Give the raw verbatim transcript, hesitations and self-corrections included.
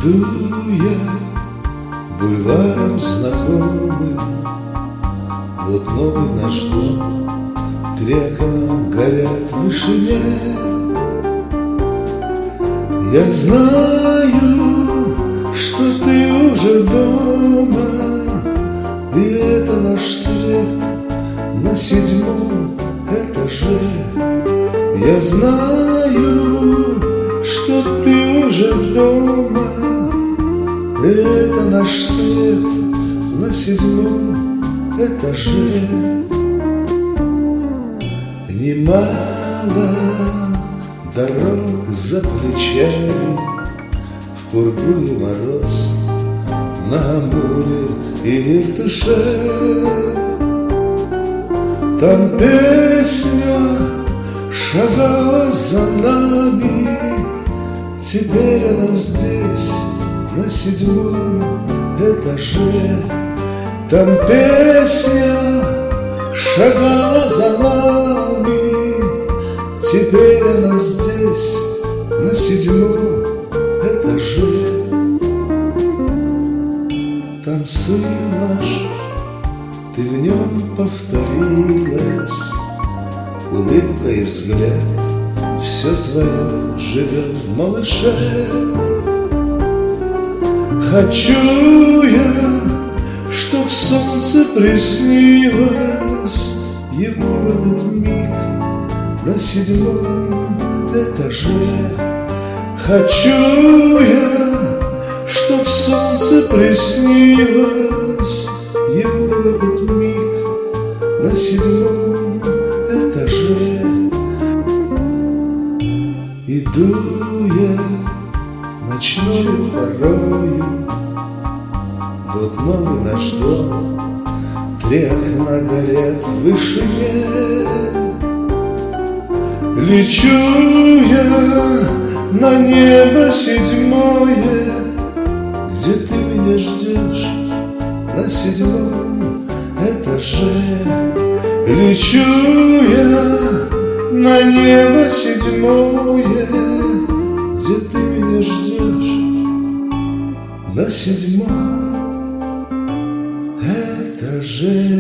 Иду я бульваром знакомым, вот новый наш дом, три окна горят в вышине. Я знаю, что ты уже дома, и это наш свет на седьмом этаже. Я знаю, что ты уже дома, и это наш свет на седьмом этаже. Немало дорог за плечами, в пургу и мороз, на Амуре и Иртыше. Там песня шагала за нами, теперь она здесь, на седьмом этаже. Там песня шагала за нами, теперь она здесь, на седьмом этаже. Там сын наш, ты в нем повторилась, улыбка и взгляд, все твое живет в малыше. Хочу я, чтоб солнце приснилось ему в этот миг на седьмом этаже. Хочу я, чтоб солнце приснилось ему в этот миг на седьмом этаже. Иду я ночною порою, вот новый наш дом, три окна горят в вышине. Лечу я на небо седьмое, где ты меня ждешь на седьмом этаже. Лечу я на небо седьмое, где ты меня ждешь на седьмом этаже.